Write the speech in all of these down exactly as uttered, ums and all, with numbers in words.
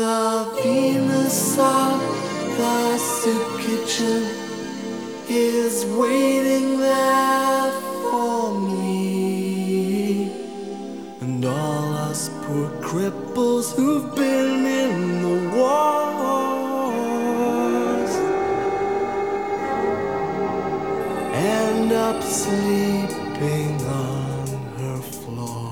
The Venus of the soup kitchen is waiting there for me, and all us poor cripples who've been in the wars end up sleeping on her floor.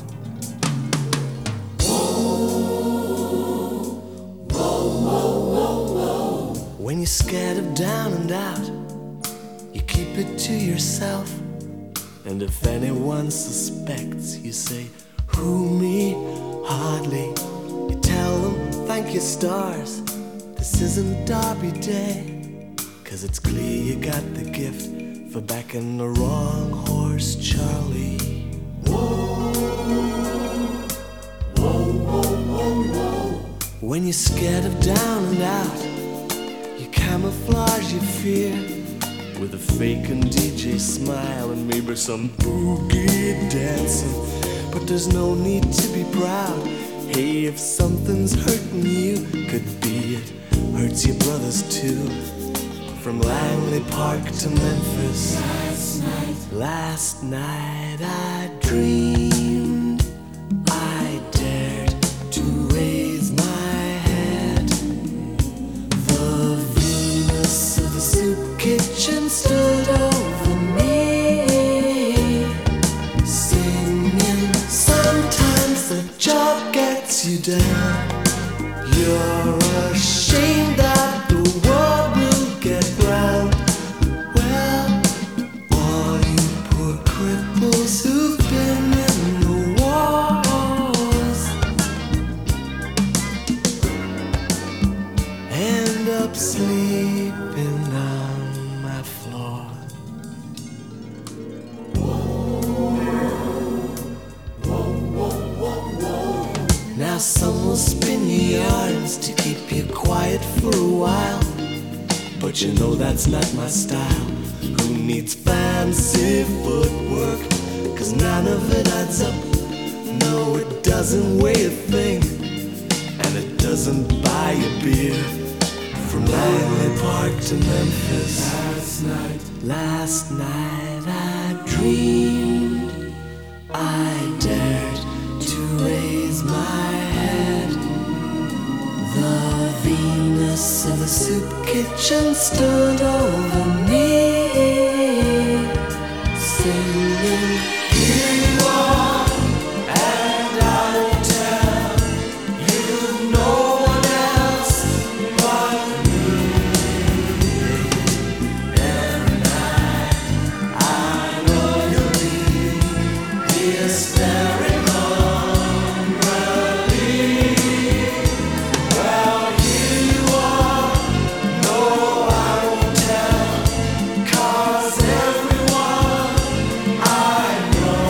When you're scared of down and out, you keep it to yourself. And if anyone suspects, you say, who, me? Hardly. You tell them, thank your stars, this isn't Derby Day. Cause it's clear you got the gift for backing the wrong horse, Charlie. Whoa, whoa, whoa, whoa, whoa. When you're scared of down and out, you camouflage your fear with a fake and D J smile and maybe some boogie dancing. But there's no need to be proud. Hey, if something's hurting you, could be it hurts your brothers too. From Langley Park to Memphis, last night, last night I dreamed I dared to raise my head. The Venus of the soup kitchen stood over me, singing, sometimes the job gets you down. You're ashamed that the world will get round. Well, all you poor cripples who've been in the wars end up sleeping on my floor. Now some will spin your yarns to keep you quiet for a while, but you know that's not my style. Who needs fancy footwork? Cause none of it adds up. No, it doesn't weigh a thing, and it doesn't buy you beer. From Langley Park to Memphis, last night, last night I dreamed I dared to raise my head. The Venus of the soup kitchen stood over me, singing, here you are, and I will tell you no one else but me. Every night I know you'll be here staring hungrily. Well, here you are, no I won't tell, cause everyone I know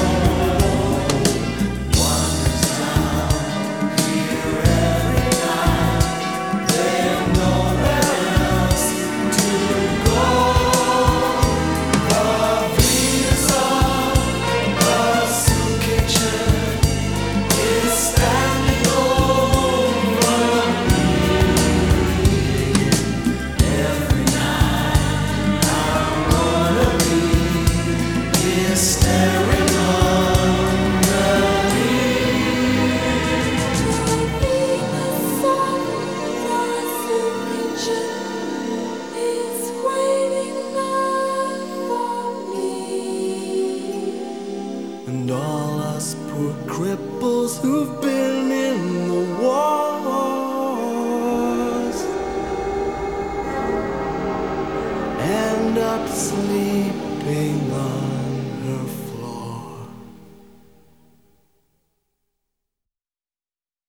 wanders down here every night. They have nowhere else to go. The Venus of the soup kitchen is standing over me. Every night I'm gonna be here staring hungrily. The Venus of the soup kitchen is waiting there for me, and all us poor cripples who've been in the wars end up sleeping on her